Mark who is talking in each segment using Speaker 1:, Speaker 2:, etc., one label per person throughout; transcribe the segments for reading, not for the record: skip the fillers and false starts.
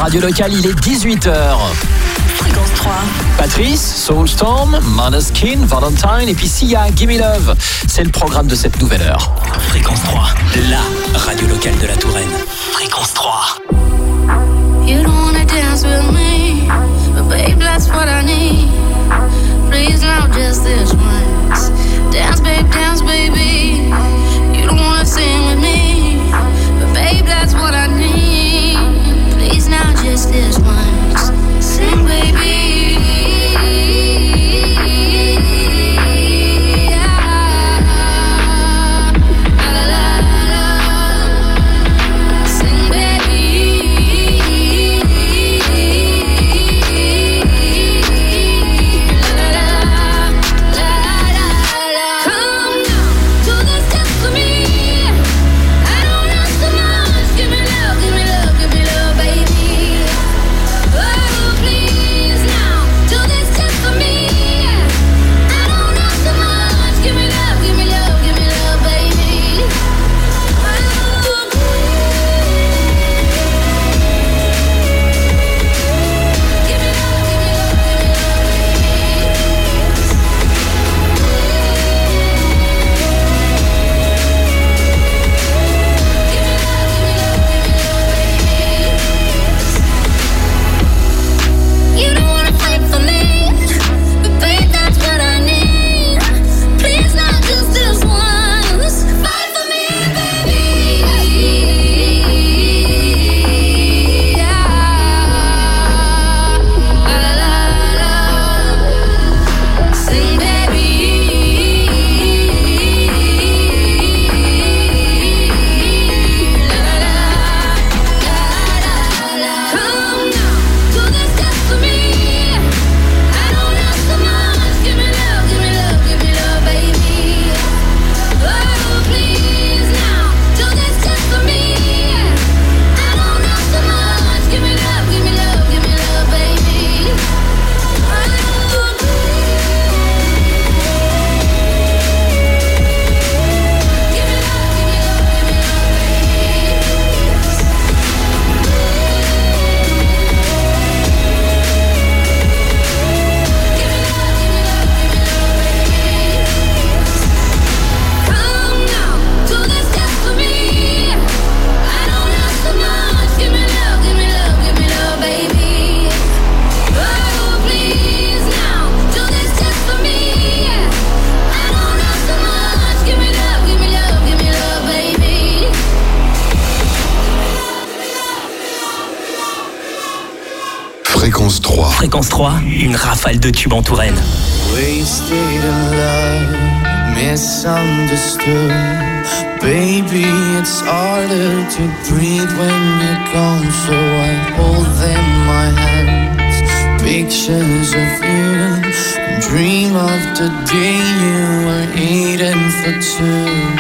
Speaker 1: radio locale, il est 18h.
Speaker 2: Fréquence 3.
Speaker 1: Patrice, Soulstorm, Måneskin, Valentine et puis Sia, Gimme Love. C'est le programme de cette nouvelle heure.
Speaker 3: Fréquence 3, la radio locale de la Touraine. Fréquence 3.
Speaker 4: You don't wanna dance with me, but babe, that's what I need. Please now, just this once. Dance, baby. You don't wanna sing with me, but babe, that's what I need. Please now, just this once. Sing, baby.
Speaker 3: Fréquence 3, une rafale de tubes en Touraine.
Speaker 5: Wasted in love, misunderstood. Baby, it's harder to breathe when you're gone. So I hold in my hands pictures of you and dream of the day you were eating for two.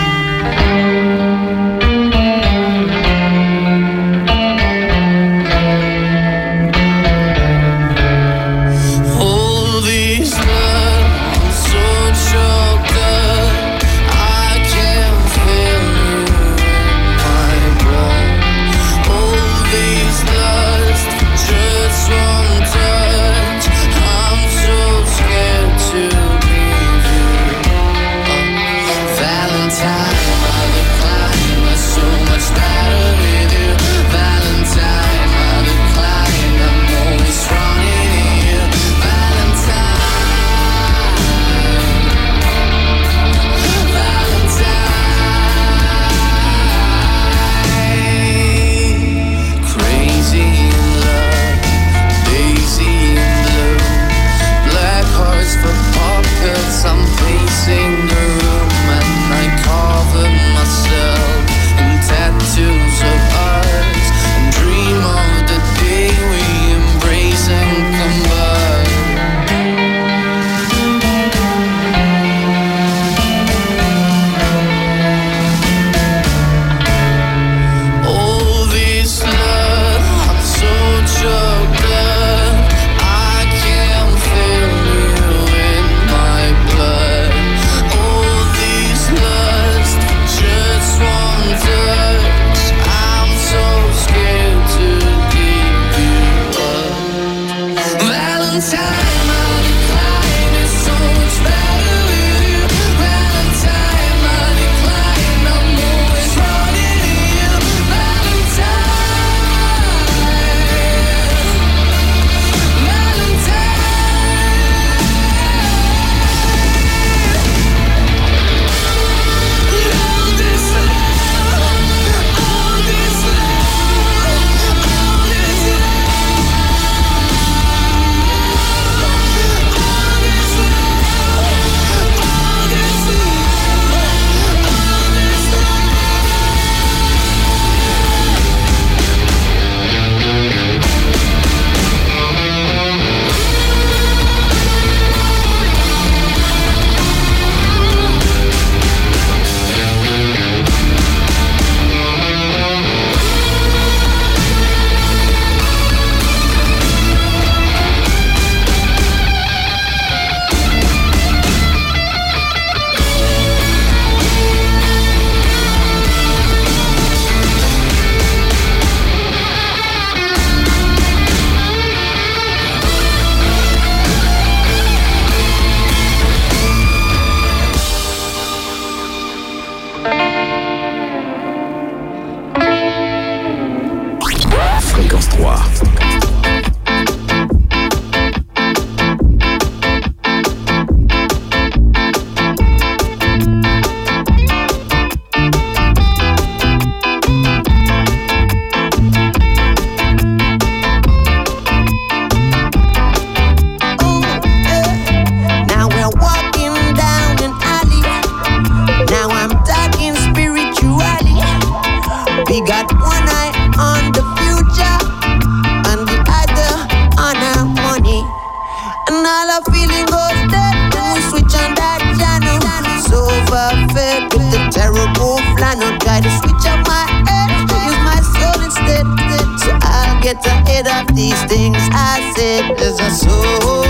Speaker 5: I'm pacing the room and I carve
Speaker 6: 3.
Speaker 7: Get ahead of these things I said. There's a soul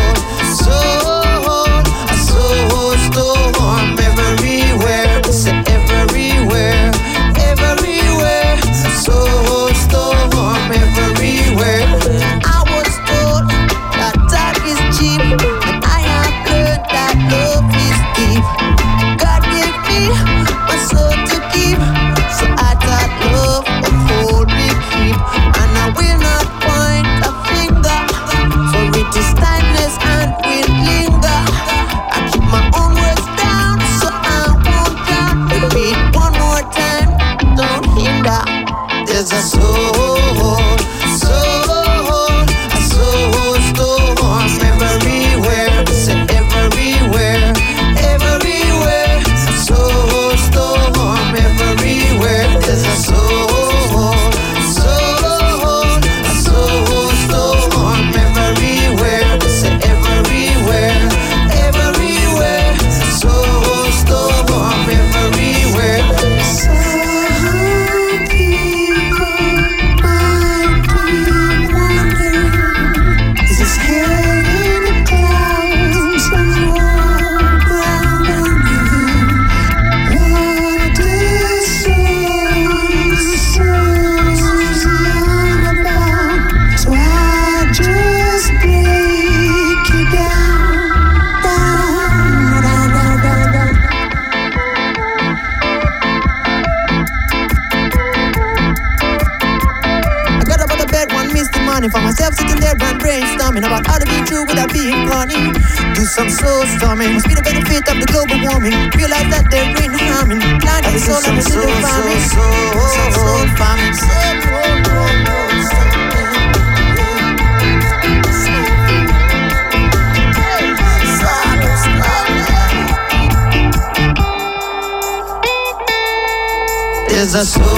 Speaker 7: storm everywhere. Say everywhere, everywhere. A soul storm everywhere. I was told that talk is cheap, and I have learned that love is deep. God gave me my soul to keep, so I thought love would hold me keep. I will not point a finger, for it is timeless and will linger. I keep my own words down, so I won't doubt. Repeat one more time, don't hinder. There's a soul storm everywhere. Say everywhere, everywhere. Soul storm everywhere. There's a soul storm everywhere. Say everywhere, everywhere. Soul storm everywhere. Some people might be wondering, is this head in the clouds and warm ground under? What this soul's all about? So I just break you down, down, down, down, down, down. I got up out of bed one misty morning, found myself sitting there and brainstorming about how to be true without being corny. Do some soul storming, must be the benefit of the global warming. Realize that there ain't harming. Blind the soul and the little farming. Some soul farming. There's a soul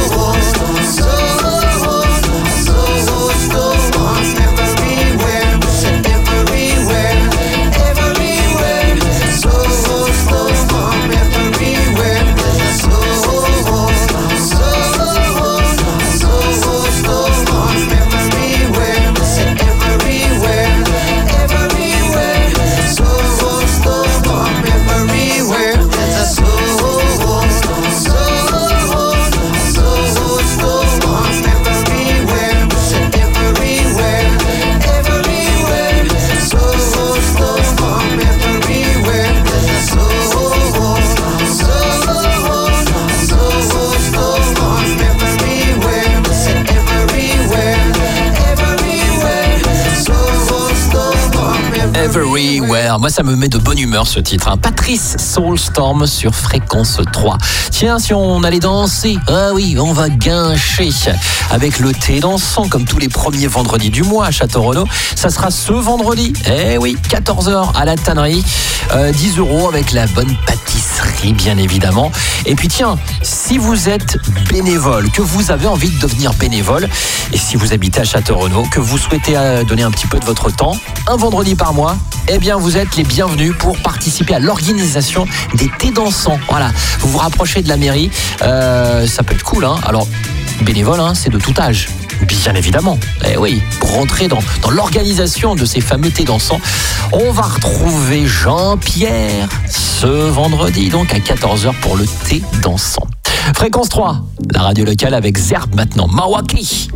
Speaker 7: storm everywhere. Say everywhere, everywhere. Soul storm everywhere. There's a soul storm everywhere. Say everywhere, everywhere. Soul storm everywhere. There's a soul
Speaker 1: Everywhere. Moi, ça me met de bonne humeur ce titre. Hein. Patrice Soulstorm sur Fréquence 3. Tiens, si on allait danser, ah oui, on va guincher avec le thé dansant comme tous les premiers vendredis du mois à Château-Renaud. Ça sera ce vendredi. Eh oui, 14h à la tannerie. 10 € avec la bonne pâtisserie, bien évidemment. Et puis tiens, si vous êtes bénévole, que vous avez envie de devenir bénévole, et si vous habitez à Château-Renaud, que vous souhaitez donner un petit peu de votre temps, un vendredi par mois, eh bien vous êtes les bienvenus pour participer à l'organisation des thés dansants. Voilà, vous vous rapprochez de la mairie, ça peut être cool, hein. Alors, bénévole, hein, c'est de tout âge. Bien évidemment, eh oui, pour rentrer dans l'organisation de ces fameux thés dansants, on va retrouver Jean-Pierre ce vendredi, donc à 14h pour le thé dansant. Fréquence 3, la radio locale avec Zerb maintenant, Mawaki.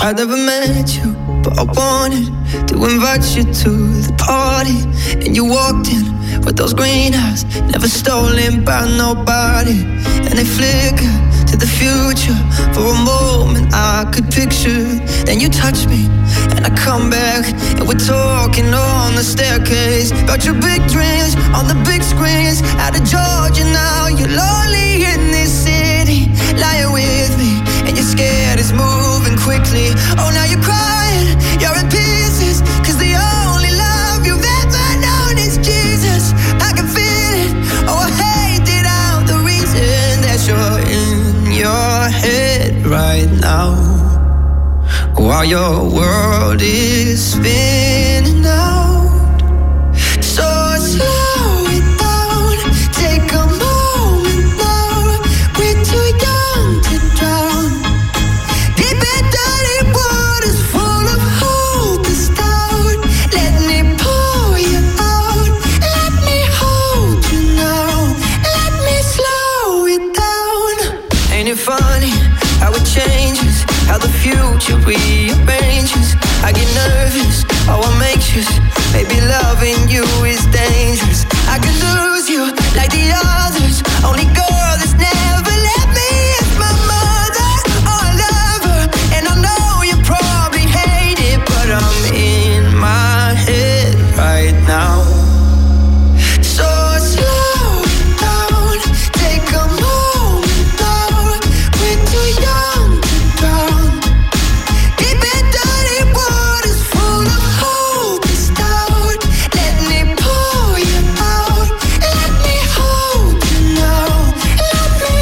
Speaker 5: I never met you, but I wanted to invite you to the party. And you walked in with those green eyes, never stolen by nobody. And they flicker to the future. For a moment I could picture. Then you touch me and I come back, and we're talking on the staircase about your big dreams on the big screens. Out of Georgia now, you're lonely in this city, lying with me, and you're scared it's moving quickly. Oh, now you're crying, you're in pieces, cause the only love you've ever known is Jesus. I can feel it, oh I hate it out, the reason that you're in your head right now, while your world is spinning out. So slow it down, take a moment now, we're too young to drown. Deep and dirty waters full of hope is down. Let me pour you out, let me hold you now, let me slow it down. Ain't it funny how it changes, how the future rearranges? I get nervous, oh I'm anxious, maybe loving you is dangerous. I could lose you like the others, only girl that's never let me is my mother. Oh I love her, and I know you probably hate it, but I'm in my head right now. So slow down, take a moment now, we're too young to drown. Deep and dirty waters full of hope is down. Let me pour you out, let me hold you now, let me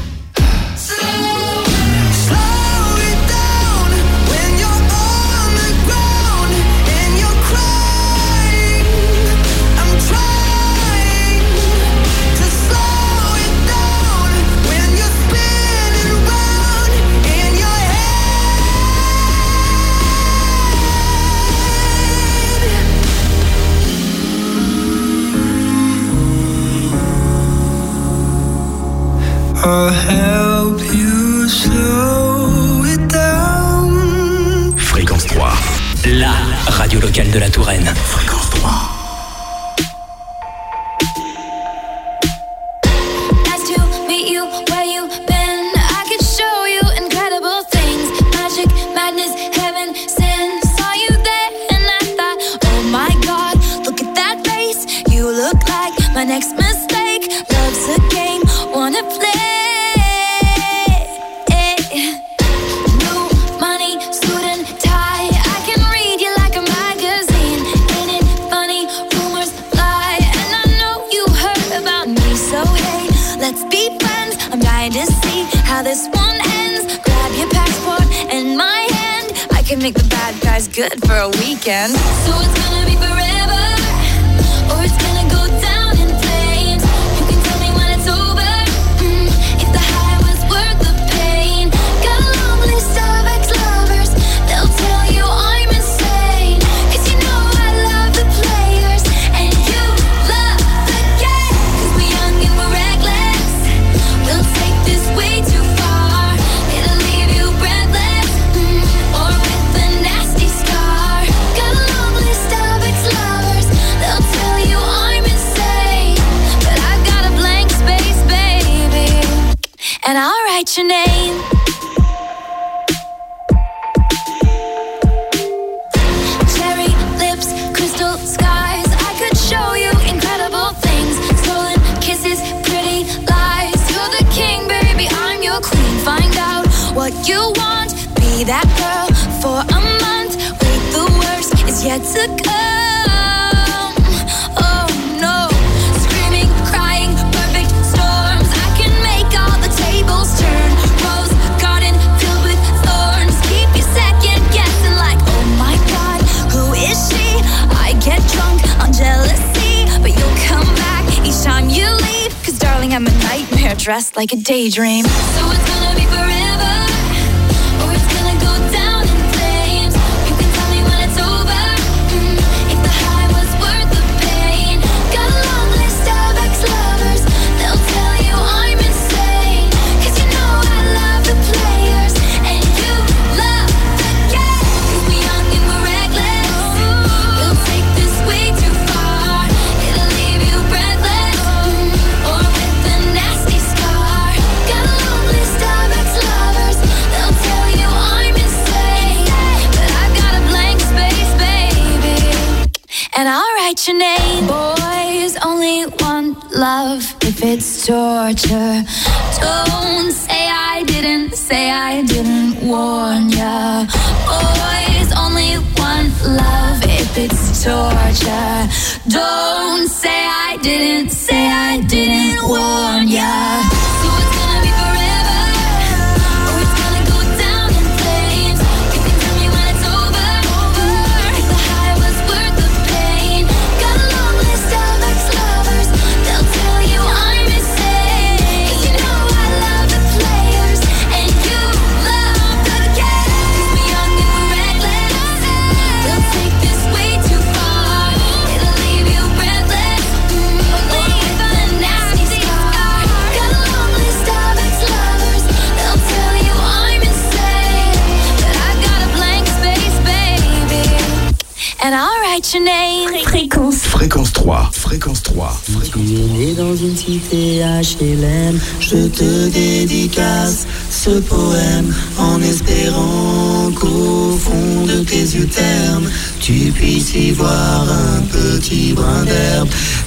Speaker 5: slow it down. When you're on the ground and you're crying, I'm trying to slow it down. When you're spinning round in your head, I'll help you slow it down.
Speaker 3: Fréquence 3, la radio locale de la Touraine. Fréquence 3.
Speaker 4: Nice to meet you, where you been? I could show you incredible things. Magic, madness, heaven, sin. Saw you there and I thought, oh my God, look at that face. You look like my next mistake. Love's a game, wanna play. New money, suit and tie. I can read you like a magazine. Ain't it funny? Rumors fly, and I know you heard about me. So hey, let's be friends. I'm dying to see how this one ends. Grab your passport and my hand. I can make the bad guys good for a weekend. So it's gonna be forever, or it's gonna go down in flames. You can tell me when it's over, if the high was worth the pain. Got a long list of ex-lovers, they'll tell you I'm insane. Cause you know I love the players, and you love the game. Cause we're young and we're reckless, we'll take this way too far. It'll leave you breathless, or with a nasty scar. Got a long list of ex-lovers, they'll tell you I'm insane. But I've got a blank space, baby, and I'll write your name. Cherry lips, crystal skies. I could show you incredible things. Stolen kisses, pretty lies. You're the king, baby, I'm your queen. Find out what you want, be that girl for a month. Wait, the worst is yet to come. Oh no, screaming, crying, perfect storms. I can make all the tables turn. Rose garden filled with thorns. Keep you second guessing like, oh my God, who is she? I get drunk on jealousy, but you'll come back each time you leave. Cause darling, I'm a nightmare dressed like a daydream. So it's gonna be forever, or it's gonna go down in flames. You can tell me when it's over, if the high was worth the pain. Got a long list of ex-lovers, they'll tell you I'm insane. Cause you know I love the players, and you love the game. And I'll write your name. Boys only want love if it's torture. Don't say I didn't warn ya. Boys only want love if it's torture. Don't say I didn't warn ya. So it's gonna be forever, or it's gonna go down in flames. You can tell me when it's over. If the high was worth the pain. Got a long list of ex-lovers. They'll tell you I'm insane. 'Cause you know I love the players and you love the game. 'Cause we're young and we're reckless. We'll take this way too far. It'll leave you breathless. Or leave a nasty scar. Got a long list of ex-lovers. They'll tell you I'm insane. But I've got a blank space, baby. And I'll write your name.
Speaker 6: Fréquence 3. Fréquence 3.
Speaker 7: Tu es né dans une cité HLM. Je te dédicace ce poème en espérant qu'au fond de tes yeux ternes tu puisses y voir un petit brin d'herbe.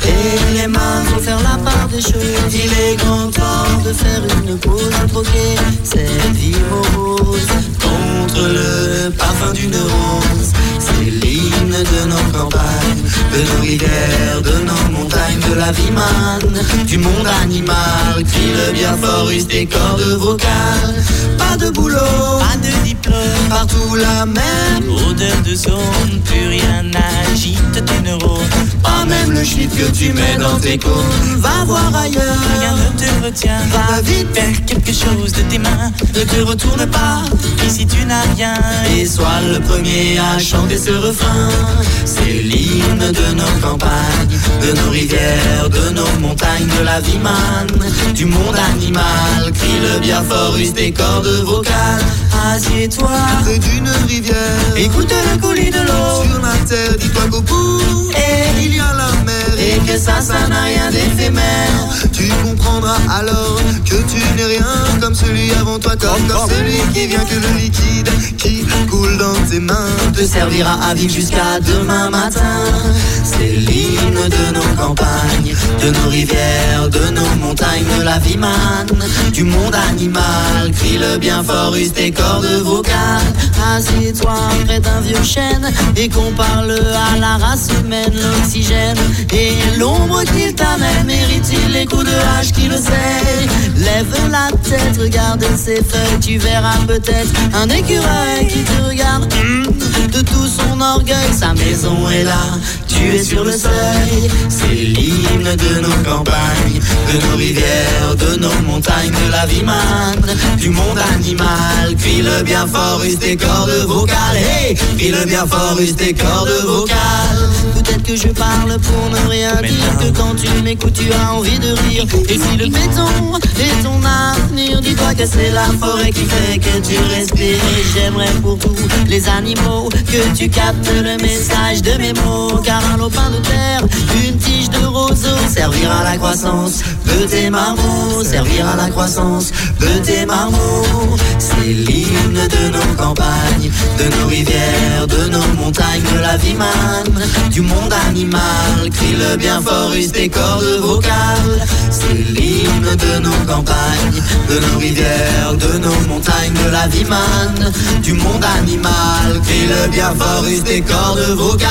Speaker 7: Et les mains vont faire la part des choses. Il est grand temps de faire une pause, de troquer cette vie morose contre le parfum d'une rose. C'est l'hymne de nos campagnes, de nos rivières, de nos montagnes, de la vie manne, du monde animal. Crie le bien fort, use tes cordes vocales. Pas de boulot, pas de diplôme, partout la même odeur de zone. Plus rien n'agite tes neurones, pas même le chiffre que tu mets dans tes cônes. Va voir ailleurs, rien ne te retient. Va vite faire quelque chose de tes mains. Ne te retourne pas, ici tu n'as rien. Et sois le premier à chanter ce refrain. C'est l'hymne de nos campagnes, de nos rivières, de nos montagnes, de la vie manne, du monde animal. Crie le bien fort, use tes cordes vocales. Assieds-toi près d'une rivière, écoute le coulis de l'eau. Sur la terre, dis-toi qu'au bout il y a la mer, et que ça n'a rien d'éphémère. Tu comprendras alors que tu n'es rien comme celui avant toi, comme celui qui vient, que le liquide qui coule dans tes mains te servira à vivre jusqu'à demain matin. C'est l'hymne de nos campagnes, de nos rivières, de nos montagnes, de la vie manne, du monde animal. Crie le bien fort, use tes cordes vocales. Assieds-toi près d'un vieux chêne et compare-le à la race humaine. L'oxygène et l'ombre qu'il t'amène, mérite-t-il les coups de hache qui le sait? Lève la tête, regarde ses feuilles, tu verras peut-être un écureuil qui te regarde de tout son orgueil. Sa maison est là, tu es sur le seuil. C'est l'hymne de nos campagnes, de nos rivières, de nos montagnes, de la vie manne, du monde animal. Crie le bien fort, use tes cordes vocales. Hey, crie le bien fort, use tes cordes vocales. Peut-être que je parle pour ne rien dire, que quand tu m'écoutes tu as envie de rire. Et si le béton est ton avenir, dis-toi que c'est la forêt qui fait que tu respires. Et j'aimerais pour tous les animaux que tu captes le message de mes mots. Car un lopin de terre, une tige de roseau servira à la croissance de tes marmots, servira à la croissance de tes marmots. C'est l'hymne de nos campagnes, de nos rivières, de nos montagnes, de la vie manne, du monde animal. Crie le bien fort, use tes cordes vocales. C'est l'hymne de nos campagnes, de nos rivières, de nos montagnes, de la vie manne, du monde animal. Crie le bien fort, use tes cordes vocales.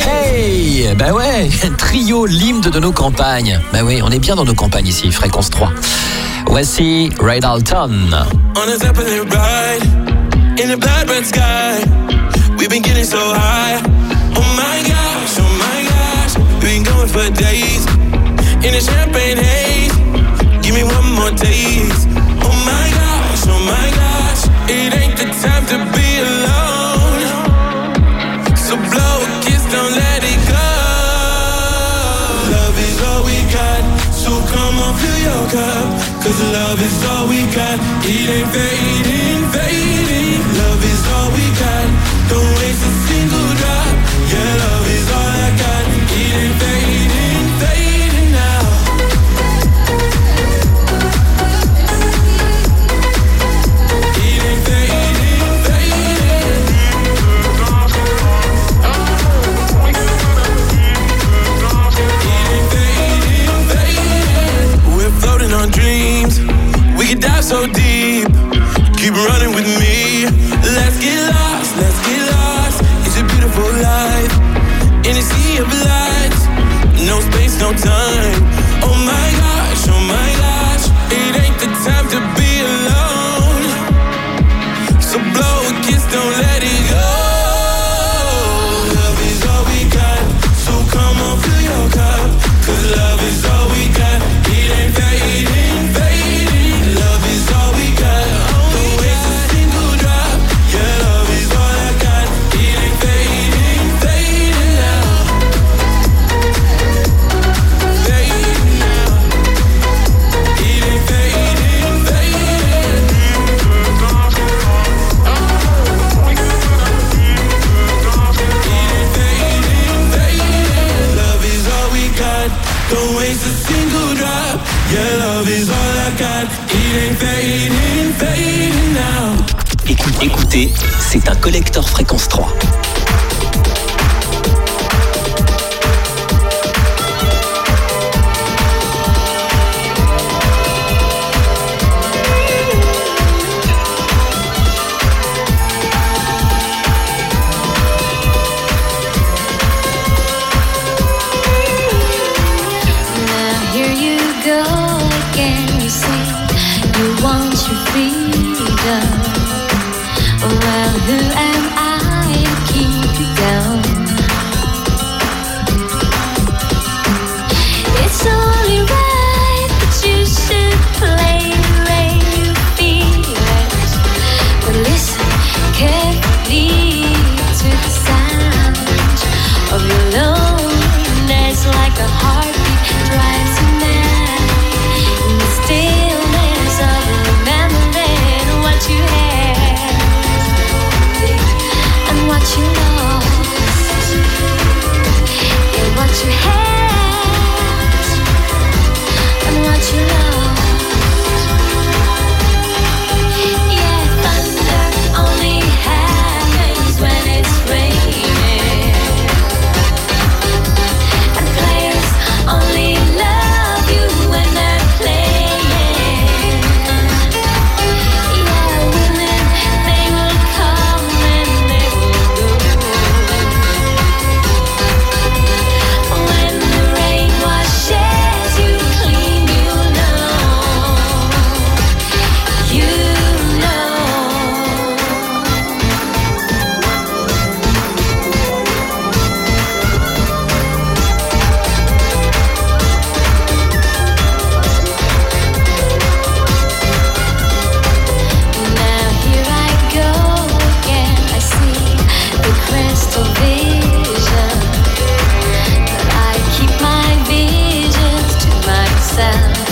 Speaker 1: Hey, bah ouais, trio, l'hymne de nos campagnes. Bah oui, on est bien dans nos campagnes ici, Fréquence 3. Voici Ray Dalton.
Speaker 8: On a zeppelin ride, in a blood red sky. We've been getting so high. Oh my gosh, we've been going for days. In a champagne haze, give me one more taste. Oh my gosh, it ain't the time to be alone. So blow a kiss, don't let it go. Love is all we got, so come on, fill your cup. 'Cause love is all we got, it ain't fading, fading. Love is all we got, don't waste a single drop. Yeah, love is all I got, it ain't fading, fading now. It ain't fading, fading. Don't waste a single drop. Your love is all I got. It ain't fading now.
Speaker 3: Écoutez, c'est un collector Fréquence 3.
Speaker 4: Well, who am I to keep you down? It's only right that you should play the way you feel it. But listen carefully to the sound of your loneliness, like a heartbeat drives you mad. In the stillness of remembering what you had. What you lost, yeah, what you had, and what you lost, yeah. Thunder only happens when it's raining, and players only love you when they're playing. Yeah, women, they will come and they will. When the rain washes you clean, you know. Now here I go again, I see the crystal vision, but I keep my visions to myself.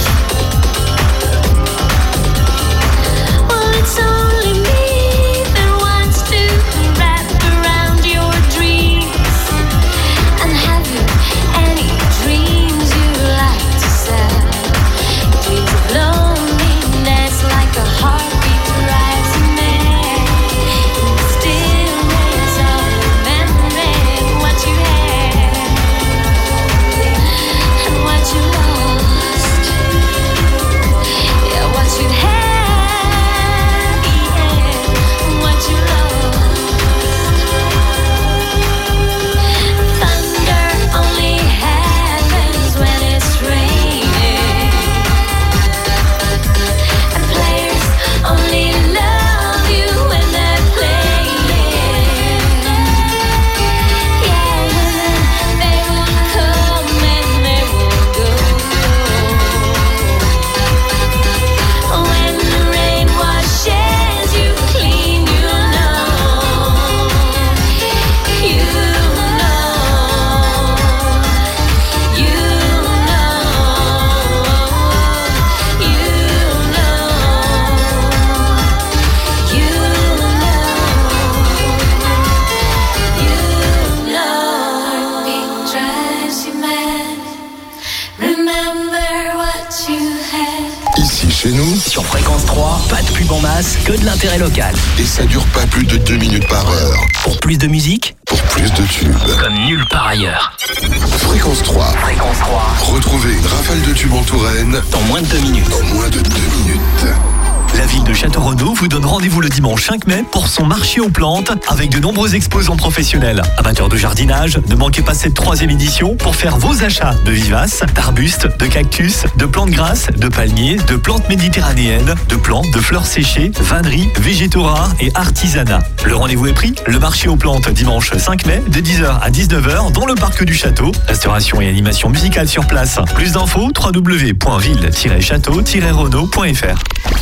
Speaker 4: Well, it's only me that wants to wrap around your dreams. And have you any dreams you like to sell? Dreams of loneliness, like a heartbeat drives you mad. In the stillness of remembering what you had and what you lost, yeah, what you had, yeah, and what you lost. Thunder only happens when it's raining, and players only love you when they're playing. Yeah, women, they will come and they will go. When the rain washes you clean, you know. You know. You Heartbeat drives you mad. Remember what you had.
Speaker 6: Ici chez nous,
Speaker 3: Sur Fréquence 3, pas de pub en masse, que de l'intérêt local.
Speaker 6: et ça dure pas plus de 2 minutes par heure.
Speaker 3: Pour plus de musique,
Speaker 6: Pour plus de tubes.
Speaker 3: comme nulle part ailleurs.
Speaker 6: Fréquence 3.
Speaker 3: Fréquence 3,
Speaker 6: Retrouvez une rafale de tubes en Touraine
Speaker 3: dans moins de 2 minutes.
Speaker 6: en moins de 2 minutes.
Speaker 9: La ville de Château-Renaud vous donne rendez-vous le dimanche 5 mai pour son marché aux plantes avec de nombreux exposants professionnels. Amateurs de jardinage, ne manquez pas cette 3e édition pour faire vos achats de vivaces, d'arbustes, de cactus, de plantes grasses, de palmiers, de plantes méditerranéennes, de plantes, de fleurs séchées, vanneries, végétaux rares et artisanat. Le rendez-vous est pris, le marché aux plantes dimanche 5 mai de 10h à 19h dans le parc du château. Restauration et animation musicale sur place. Plus d'infos www.ville-château-renaud.fr.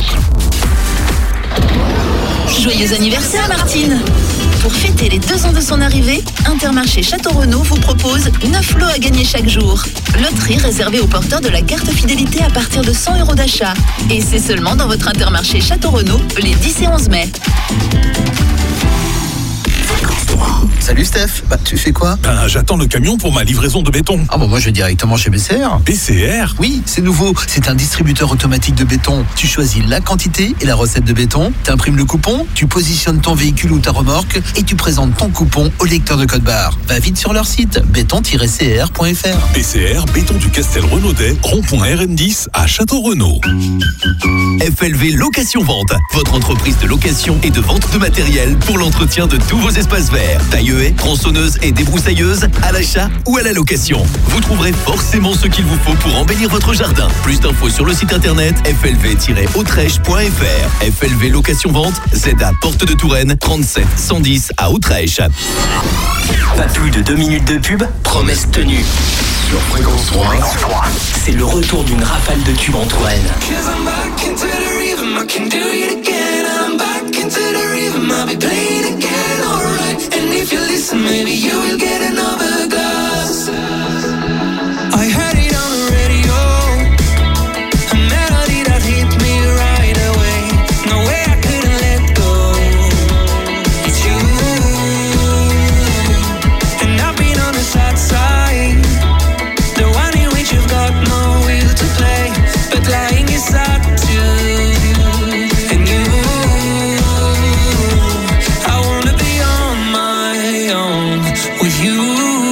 Speaker 2: Joyeux anniversaire Martine! Pour fêter les 2 ans de son arrivée, Intermarché Château-Renaud vous propose 9 lots à gagner chaque jour. Loterie réservée aux porteurs de la carte fidélité à partir de 100 € d'achat. Et c'est seulement dans votre Intermarché Château-Renaud les 10 et 11 mai.
Speaker 10: Salut Steph, tu fais quoi?
Speaker 11: J'attends le camion pour ma livraison de béton.
Speaker 10: Ah bon, moi je vais directement chez BCR.
Speaker 11: BCR?
Speaker 10: Oui, c'est nouveau, c'est un distributeur automatique de béton. Tu choisis la quantité et la recette de béton, t'imprimes le coupon, tu positionnes ton véhicule ou ta remorque et tu présentes ton coupon au lecteur de code barre. Va vite sur leur site, béton-cr.fr.
Speaker 11: BCR, béton du Castel Renaudet, rond-point RN10 à Château-Renaud.
Speaker 12: FLV Location-Vente, votre entreprise de location et de vente de matériel pour l'entretien de tous vos espaces verts. Taille-haie, tronçonneuse et débroussailleuse, à l'achat ou à la location. Vous trouverez forcément ce qu'il vous faut pour embellir votre jardin. Plus d'infos sur le site internet flv-autrèche.fr. FLV Location-Vente, ZA Porte de Touraine, 37 110 à Autrèche.
Speaker 3: Pas plus de 2 minutes de pub, promesse tenue.
Speaker 6: Sur Fréquence 3,
Speaker 3: c'est le retour d'une rafale de tubes en Touraine.
Speaker 8: Maybe you will get another glass. I heard it on the radio, a melody that hit me right away. No way I couldn't let go. It's you, and I've been on the sad side, the one in which you've got no will to play, but lying is sad too. And you, I wanna be on my own with you.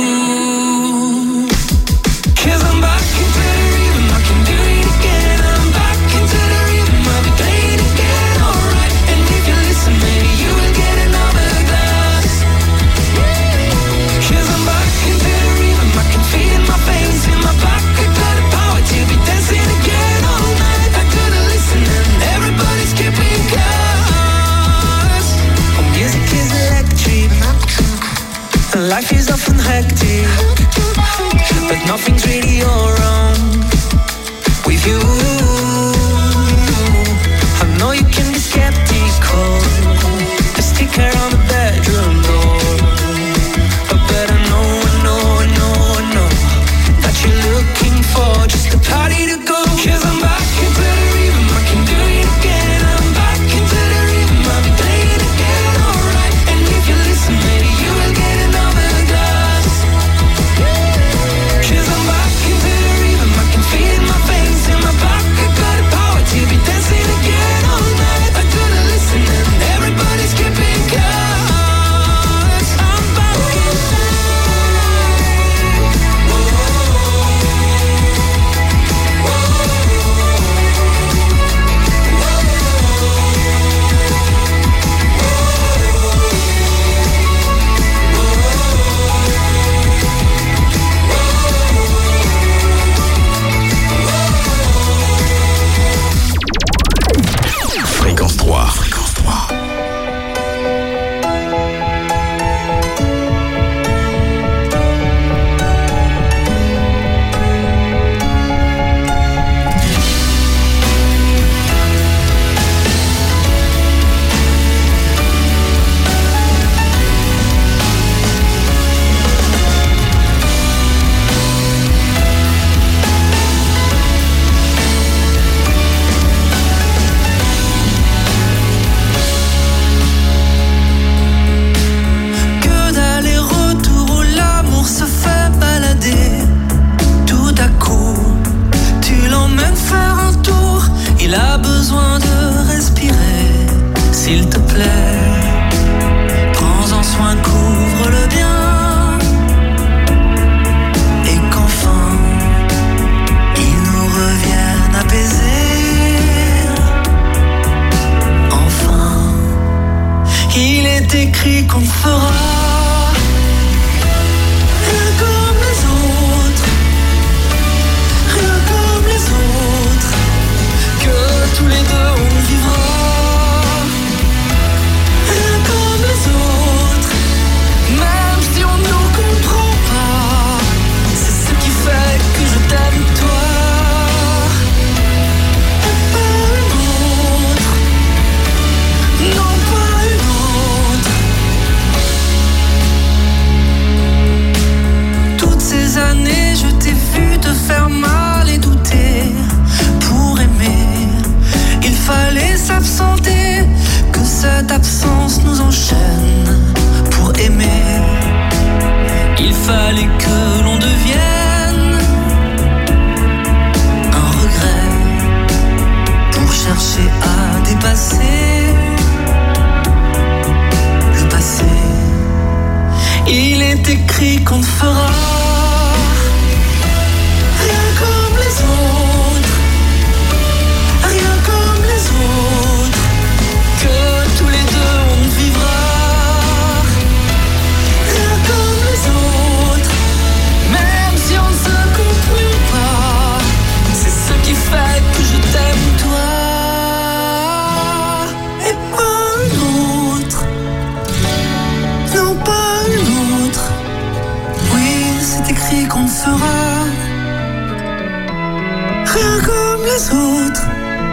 Speaker 13: Rien comme les autres.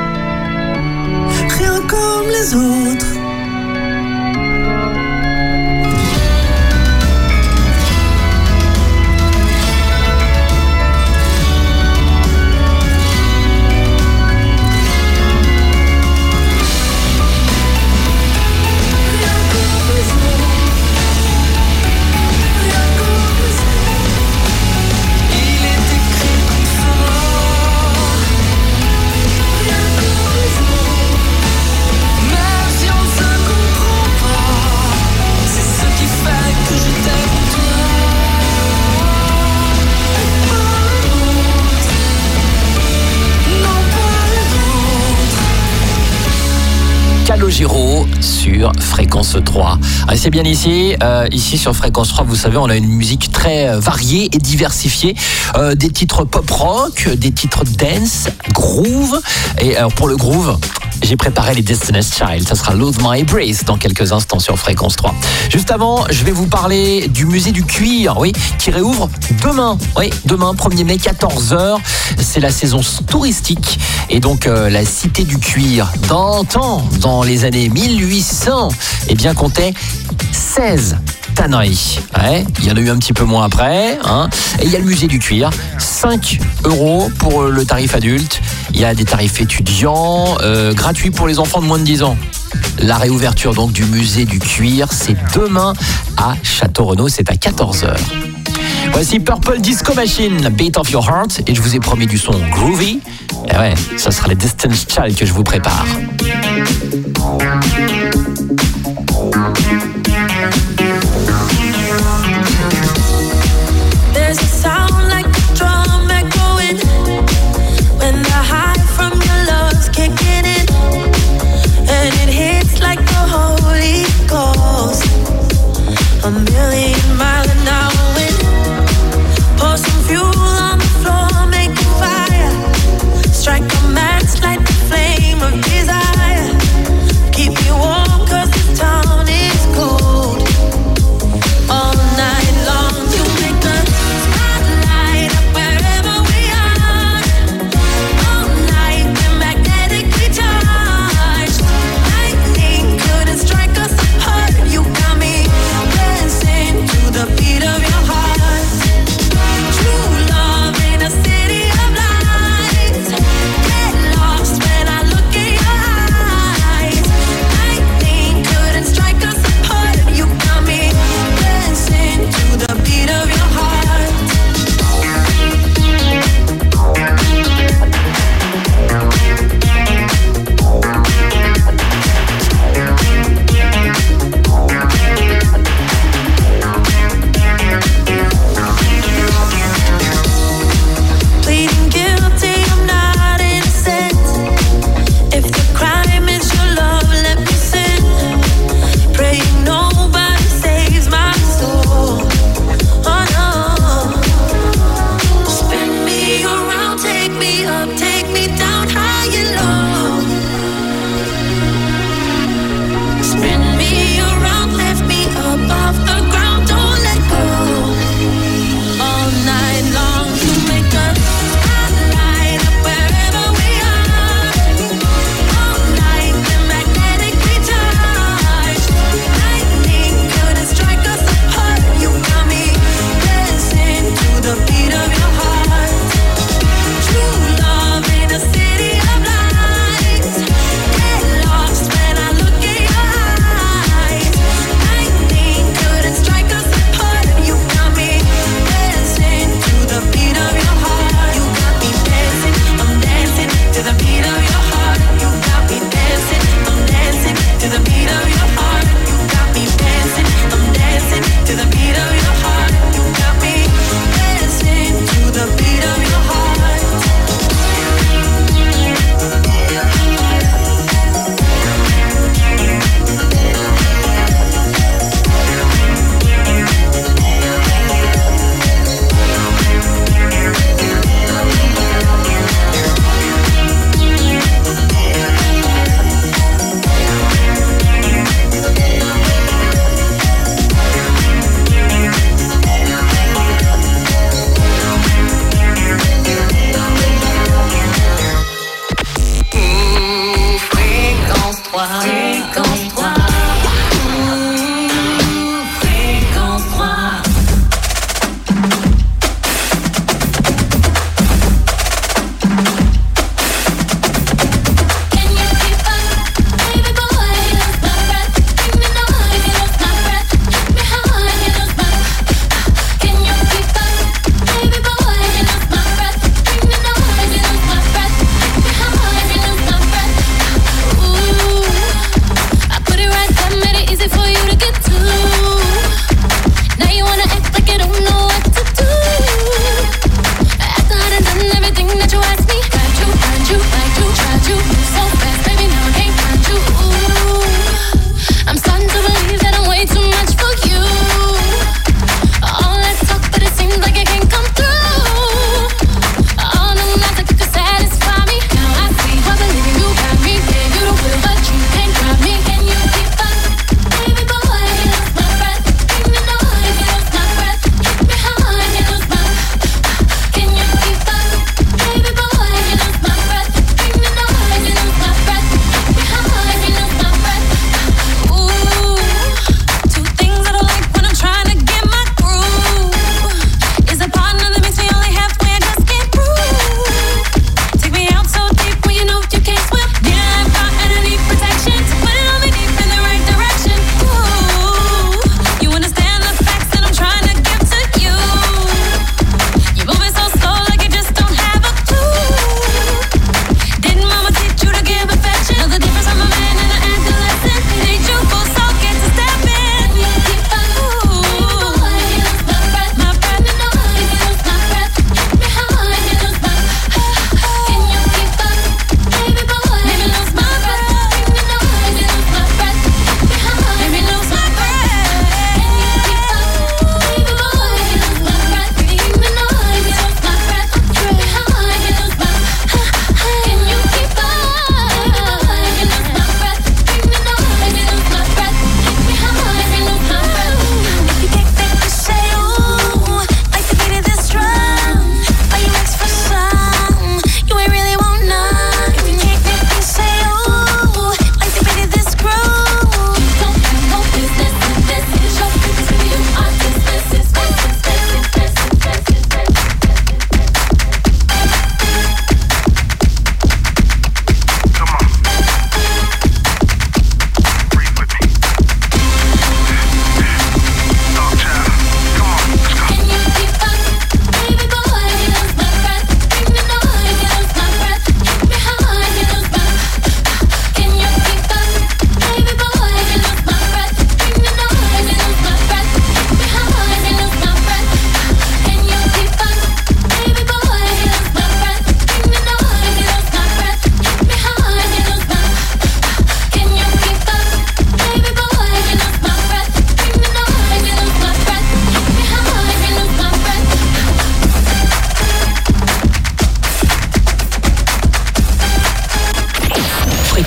Speaker 13: Rien comme les autres.
Speaker 1: Calogero sur Fréquence 3. Restez bien ici. Ici sur Fréquence 3, vous savez, on a une musique très variée et diversifiée. Des titres pop-rock, des titres dance, groove. Et alors pour le groove, j'ai préparé les Destiny's Child. Ça sera Lose My Breath dans quelques instants sur Fréquence 3. Juste avant, je vais vous parler du musée du cuir, oui, qui réouvre demain. Oui, demain, 1er mai, 14h. C'est la saison touristique. Et donc, la cité du cuir, d'antan, dans les années 1800, eh bien, comptait 16 tanneries. Ouais, il y en a eu un petit peu moins après. Hein. Et il y a le musée du cuir, 5 € pour le tarif adulte. Il y a des tarifs étudiants, gratuits pour les enfants de moins de 10 ans. La réouverture donc du musée du cuir, c'est demain à Château-Renaud, c'est à 14h. Voici Purple Disco Machine, Beat of Your Heart, et je vous ai promis du son groovy. Et ouais, ça sera les Destiny's Child que je vous prépare.
Speaker 13: There's a sound like a drum echoing when the high from your love's kicking in, and it hits like the Holy Ghost. A million mile an hour wind. Pour some fuel on the floor, make a fire. Strike a match, light the flame of desire. Keep you warm.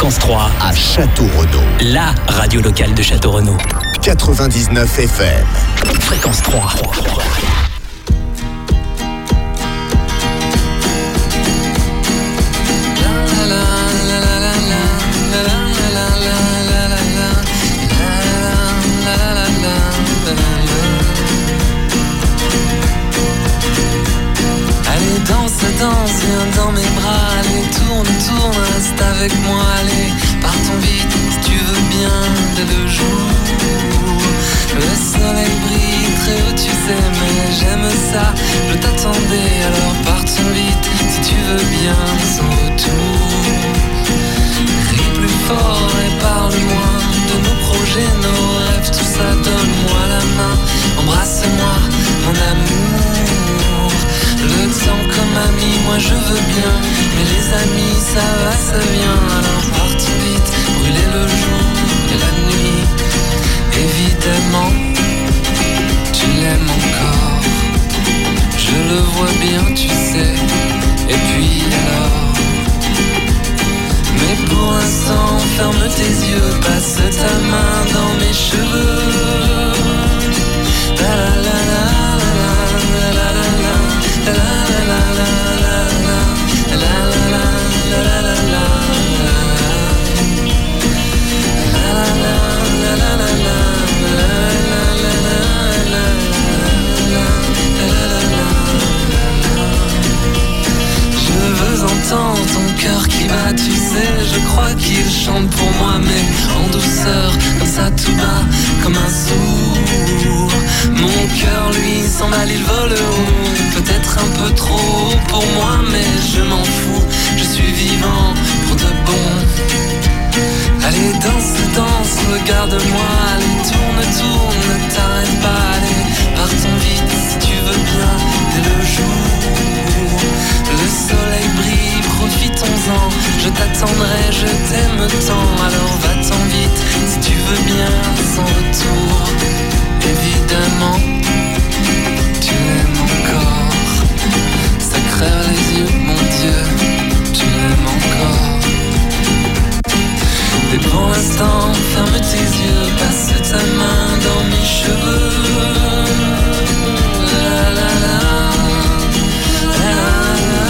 Speaker 3: Fréquence 3
Speaker 6: à Château-Renaud.
Speaker 3: La radio locale de Château-Renaud.
Speaker 6: 99 FM.
Speaker 3: Fréquence 3.
Speaker 14: Danse, viens dans mes bras, allez, tourne, reste avec moi, allez, partons vite, si tu veux bien, dès le jour. Le soleil brille très haut, tu sais, mais j'aime ça, je t'attendais, alors partons vite, si tu veux bien, sans retour. Crie plus fort et parle-moi de nos projets, nos rêves, tout ça, donne-moi la main, embrasse-moi, mon amour. Le temps comme ami, moi je veux bien, mais les amis ça va, ça vient. Alors partons vite, brûler le jour et la nuit. Évidemment, tu l'aimes encore, je le vois bien, tu sais. Et puis alors, mais pour l'instant ferme tes yeux, passe ta main dans mes cheveux. La la la la la la la la. La la la la la la la la la Je veux entendre ton cœur qui bat, tu sais, je crois qu'il chante pour moi, mais en douceur, comme ça tout bas, comme un sourd. Mon cœur lui s'emballe, il vole haut, peut-être un peu trop haut pour moi, mais je m'en fous, je suis vivant pour de bon. Allez, danse, regarde-moi, allez, tourne, ne t'arrête pas, allez, partons vite si tu veux bien, dès le jour. Le soleil brille, profitons-en, je t'attendrai, je t'aime tant, alors va-t'en vite si tu veux bien, sans retour. Évidemment, tu l'aimes encore, ça crève les yeux, mon Dieu, tu l'aimes encore. Et pour l'instant, ferme tes yeux, passe ta main dans mes cheveux. La la la, la la la.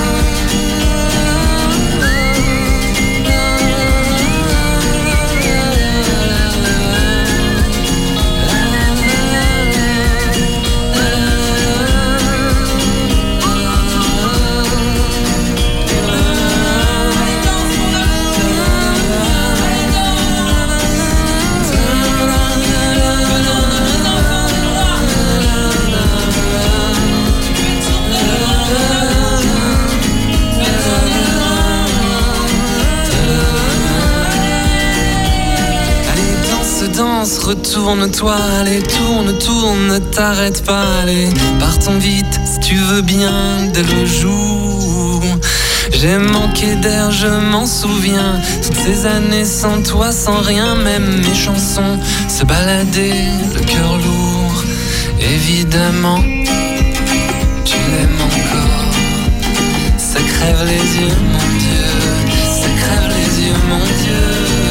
Speaker 14: Retourne-toi, allez, tourne, ne t'arrête pas, allez, partons vite, si tu veux bien, dès le jour. J'ai manqué d'air, je m'en souviens, toutes ces années sans toi, sans rien, même mes chansons se baladaient, le cœur lourd. Évidemment, tu l'aimes encore, ça crève les yeux, mon Dieu, ça crève les yeux, mon Dieu.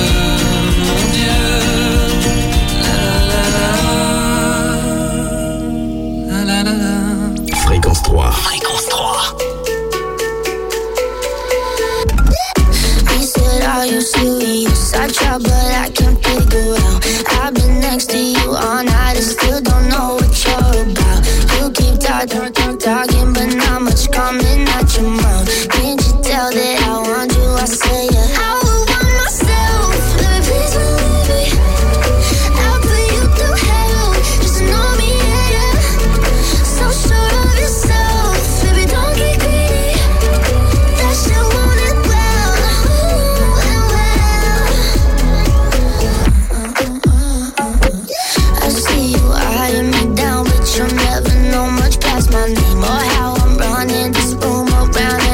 Speaker 6: Fréquence 3.
Speaker 3: Fréquence 3.
Speaker 4: He said, are you serious? I try but I can't figure out. I've been next to you all night and still don't know what you're about. You keep talking but not much coming out your mouth. Can't you tell that I want you? I say yeah. I would want myself. Let me please believe me. I'll put you through hell. Just know me, yeah. So sure of yourself, baby, don't get greedy. That shit want it well, I see you eyeing me down, but you'll never know much past my name or how I'm running this room around.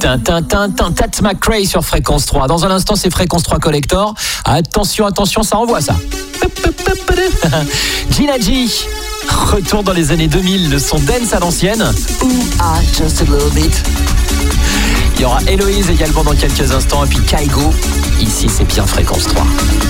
Speaker 1: Tat McRae sur Fréquence 3. Dans un instant, c'est Fréquence 3 Collector. Attention, ça envoie ça. Gina G. Retour dans les années 2000, le son dance à l'ancienne. Just a little bit. Il y aura Héloïse également dans quelques instants. Et puis Kaigo. Ici, c'est bien Fréquence 3.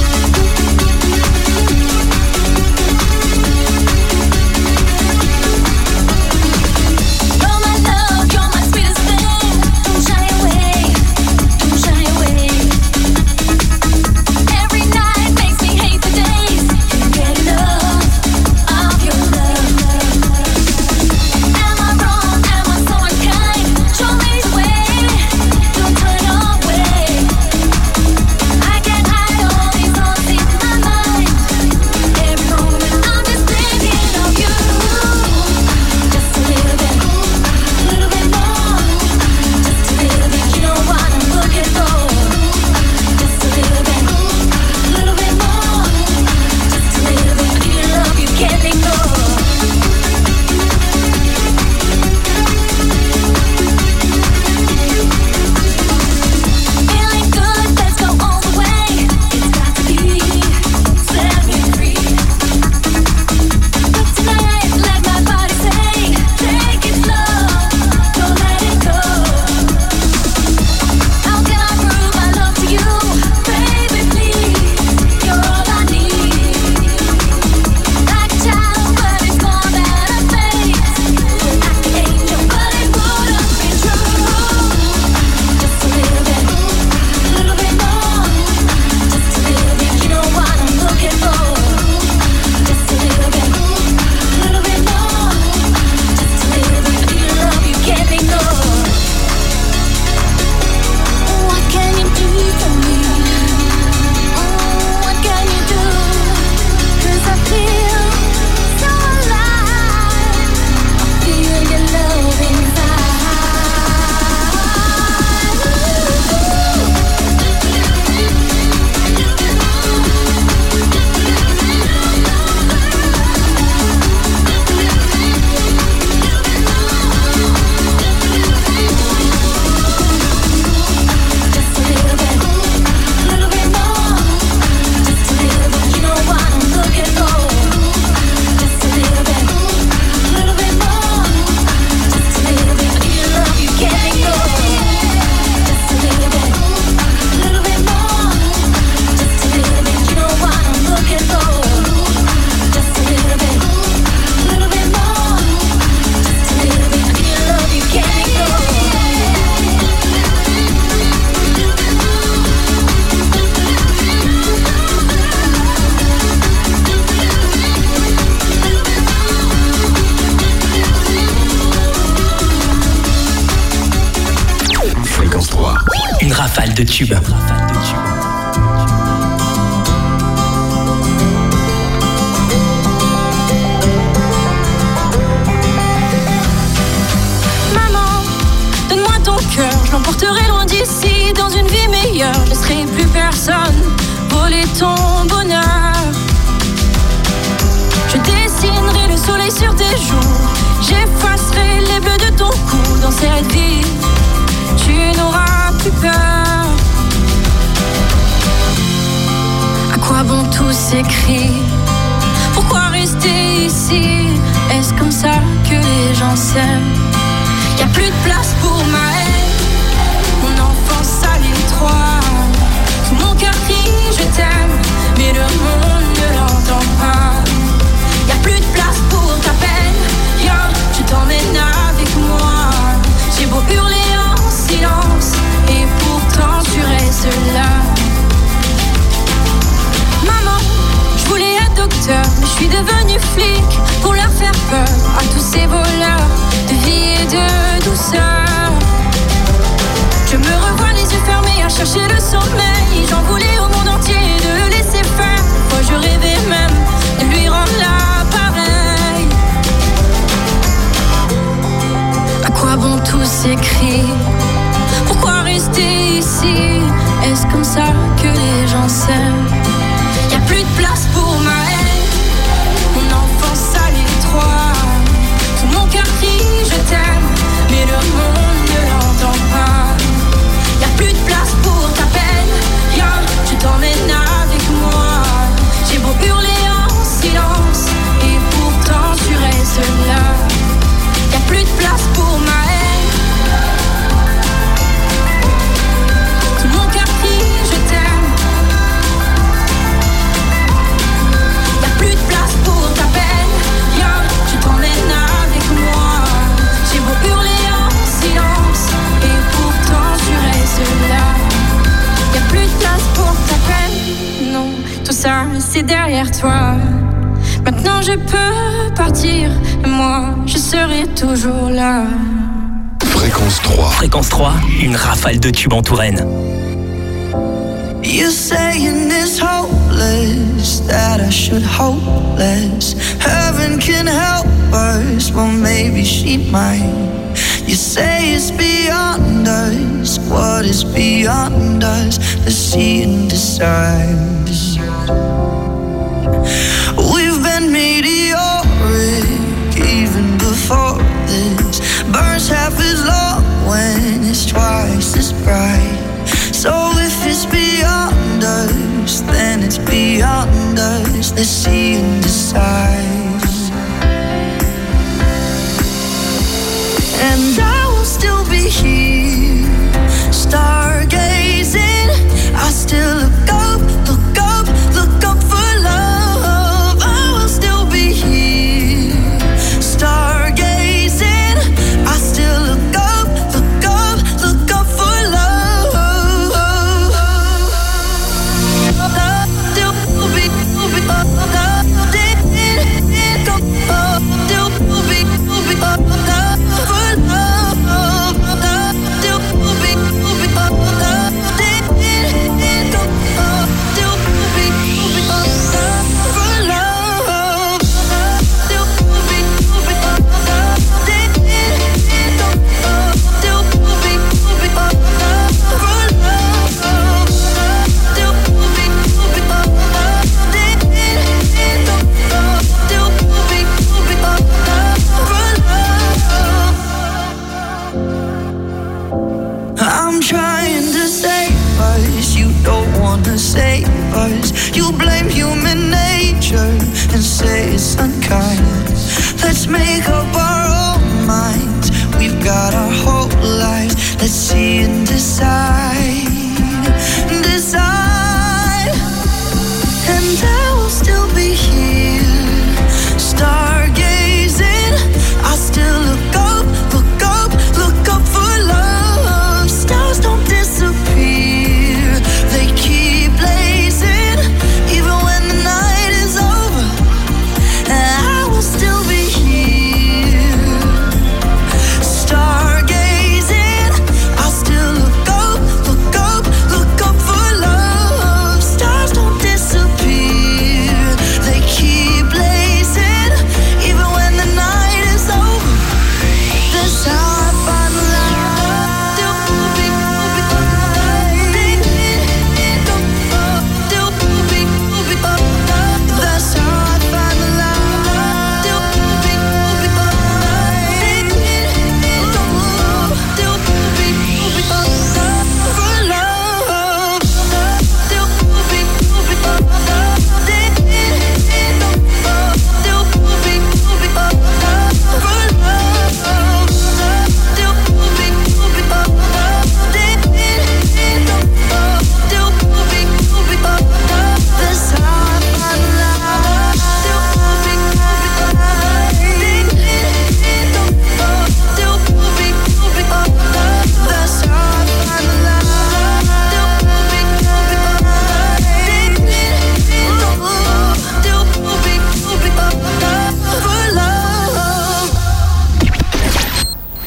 Speaker 3: De tube.
Speaker 4: Maman, donne-moi ton cœur, je l'emporterai loin d'ici. Dans une vie meilleure, je ne laisserai plus personne voler ton bonheur. Je dessinerai le soleil sur tes joues, j'effacerai les bleus de ton cou. Dans cette vie, tu n'auras plus peur. À quoi bon tous ces cris? Pourquoi rester ici? Est-ce comme ça que les gens s'aiment? Y'a plus de place pour ma haine. Mon enfance à l'étroit. Tout mon cœur crie je t'aime, mais le monde ne l'entend pas. Y'a plus de place pour ta peine. Viens, je t'emmène avec moi. J'ai beau hurler en silence, et pourtant tu restes là. Maman, je voulais être docteur, mais je suis devenue flic pour leur faire peur à tous ces voleurs de vie et de douceur. Je me revois les yeux fermés à chercher le sommeil. J'en voulais au monde entier de le laisser faire. Moi je rêvais même de lui rendre l'appareil. À quoi bon tous ces cris? Pourquoi rester ici? Est-ce comme ça que les gens s'aiment? Y'a plus de place pour ma haine. Mon enfance à l'étroit. Tout mon cœur crie je t'aime, mais le monde ne l'entend pas. c'est derrière toi. Maintenant je peux partir, et moi je serai toujours là.
Speaker 6: Fréquence 3.
Speaker 3: Fréquence 3, une rafale de tubes en Touraine.
Speaker 7: You're saying it's hopeless, that I should hope less. Heaven can help us, well maybe she might. You say it's beyond us, what is beyond us? Let's see and decide. We've been meteoric even before this. Burns half as long when it's twice as bright. So if it's beyond us, then it's beyond us. Let's see and decide. And I will still be here, stargazing. I still look up, look up, look up for love. I will still be here, stargazing. I still look up, look up, look up for love. Save us. You blame human nature and say it's unkind. Let's make up our own minds. We've got our whole lives. Let's see and decide.